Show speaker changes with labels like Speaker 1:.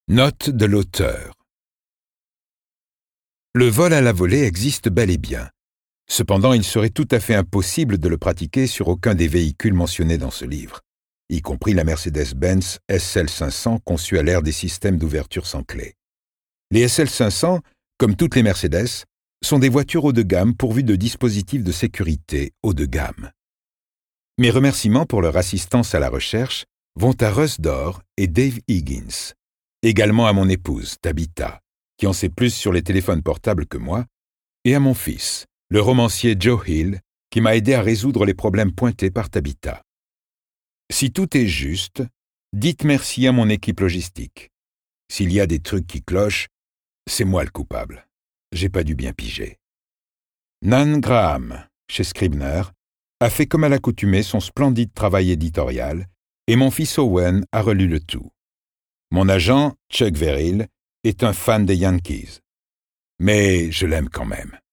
Speaker 1: Note de l'auteur. Le vol à la volée existe bel et bien. Cependant, il serait tout à fait impossible de le pratiquer sur aucun des véhicules mentionnés dans ce livre, y compris la Mercedes-Benz SL500 conçue à l'ère des systèmes d'ouverture sans clé. Les SL500, comme toutes les Mercedes, sont des voitures haut de gamme pourvues de dispositifs de sécurité haut de gamme. Mes remerciements pour leur assistance à la recherche vont à Russ Dorr et Dave Higgins, également à mon épouse, Tabitha, qui en sait plus sur les téléphones portables que moi, et à mon fils, le romancier Joe Hill, qui m'a aidé à résoudre les problèmes pointés par Tabitha. Si tout est juste, dites merci à mon équipe logistique. S'il y a des trucs qui clochent, c'est moi le coupable. J'ai pas dû bien piger. Nan Graham, chez Scribner, a fait comme à l'accoutumée son splendide travail éditorial, et mon fils Owen a relu le tout. Mon agent, Chuck Verrill, est un fan des Yankees. Mais je l'aime quand même.